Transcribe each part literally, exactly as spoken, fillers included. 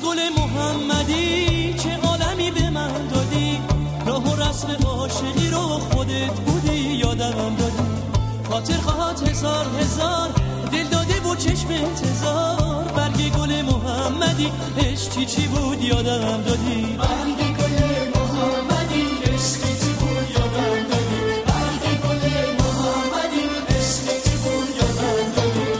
گل محمدی چه عالمی به من دادی، راه و رسم عاشقی رو خودت بودی یادم دادی. خاطر خواهد هزار هزار دل داده و چشم انتظار، برگ گل محمدی عشقی چی بود یادم دادی. برگ گل محمدی عشقی چی بود یادم دادی. برگ گل محمدی عشقی چی بود یادم دادی.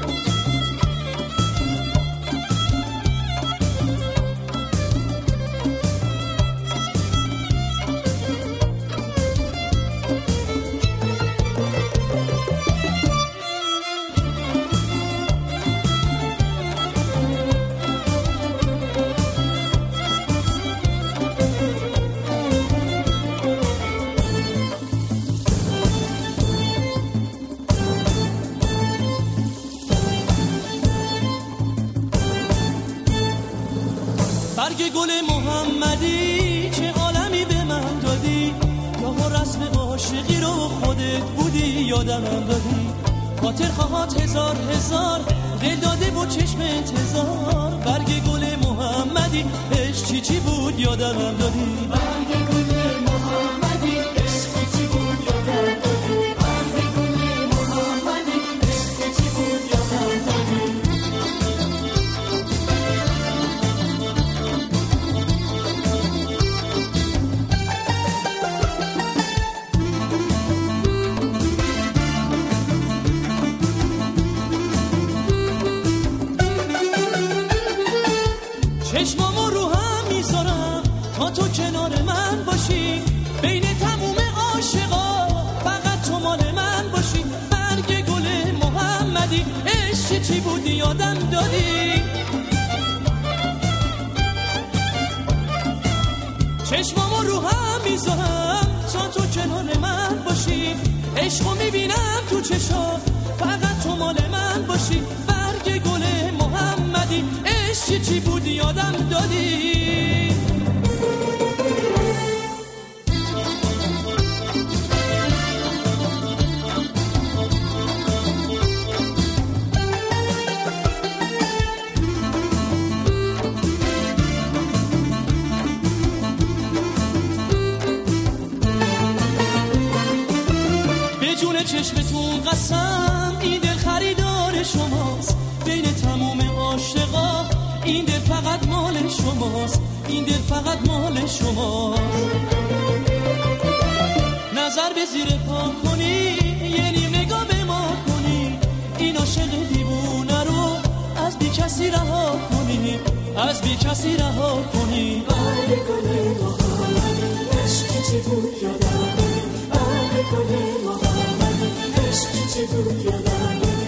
برگ گل محمدی چه عالمی به من دادی، راه و رسم عاشقی رو خودت بودی یادم دادی. خاطر خواهد هزار هزار دل داده و چشم انتظار، برگ گل محمدی عشقی چی بود یادم دادی. برگ گل محمدی عشقی چی بود یادم دادی. برگ گل محمدی عشقی چی بود یادم دادی. چشمامو رو هم میذارم تا تو کنار من باشی، بین تموم عاشقا فقط تو مال من باشی. برگ گل محمدی عشقی چی بودی یادم دادی. چشمامو رو هم میذارم تا تو کنار من باشی، عشقو میبینم تو چشا فقط تو مال من باشی. برگ گل محمدی عشقی چی بودی یادم دادی. به جون چشمتون قسم این دل خریدار شماست، بین تموم عاشقا این دل فقط مال شماست. این دل فقط مال شماست. نظر به زیر پا کنی یه نیم نگاه به ما کنی، این عاشق دیوونه رو از بی کسی رها کنی، از بی کسی رها کنی. برگ گل محمدی عشقی چی بود یادم دادی. برگ گل محمدی عشقی چی بود یادم دادی.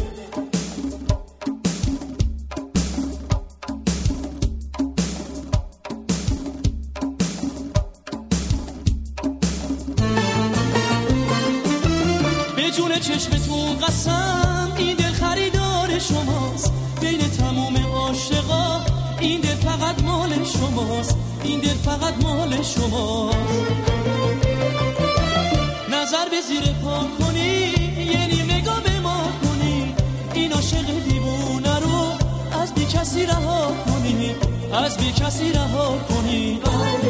به جون چشمتون قسم این دل خریدار شماست، بین تموم عاشقا این دل فقط مال شماست. این دل فقط مال شماست. نظر به زیر پا کنی یه نیم نگاه به ما کنی، این عاشق دیوونه رو از بی کسی رها کنی، از بی کسی رها کنی.